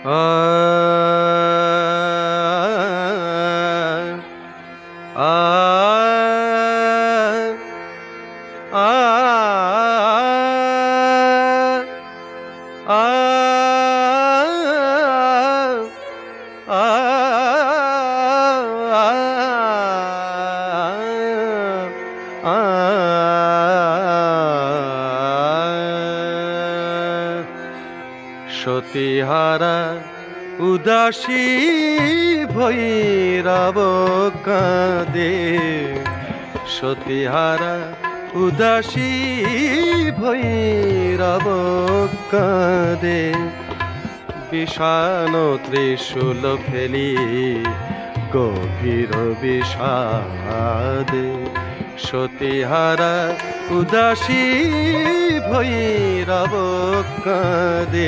আ আ আ আ সতীহারা উদাসী ভৈরব কাঁদে, সতীহারা উদাসী ভৈরব কাঁদে। বিষাণ ত্রিশূল ফেলি গভীর বিষাদে, সতীহারা উদাসী ভৈরব কাঁদে।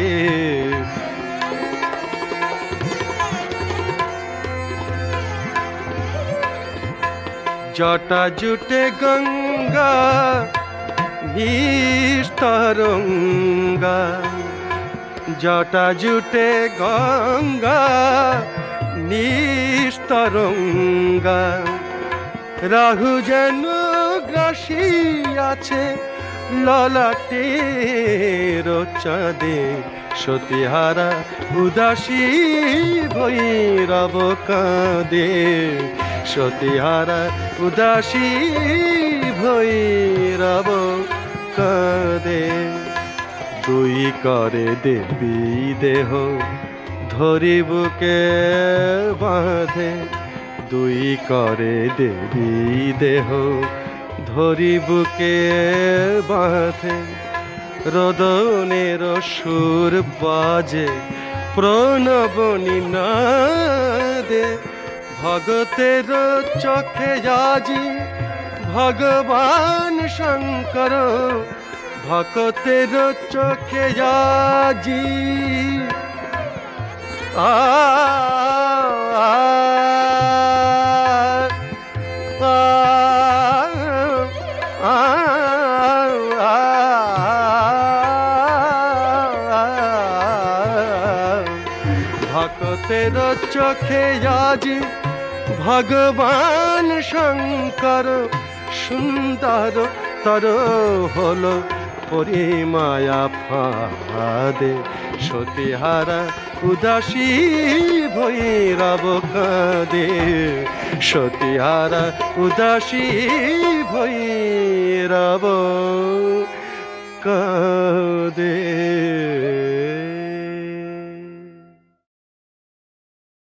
জটা জুটে গঙ্গা নিস্তরঙ্গা, জটা জুটে গঙ্গা নিস্তরঙ্গা। রাহু যেন গ্রাসী আছে ললাটের চাঁদে, সতীহারা উদাসী ভৈরব কাঁদে, সতীহারা উদাসী ভৈরব কাঁদে। দুই করে দেবী দেহ ধরি বুকে বাঁধে, দুই করে দেবী দেহ ধরি বুকে বাঁধে। রোদনের সুর বাজে প্রণবনী নাদে, ভগতের চোখে আজি ভগবান শঙ্কর, ভক্তের চোখে আজি আ ভক্তের চোখে আজি ভগবান শঙ্কর। সুন্দর তর হলো পরিমায়া ফাঁদে, সতীহারা উদাসী ভৈরব কাঁদে, সতীহারা উদাসী ভৈরব কাঁদে।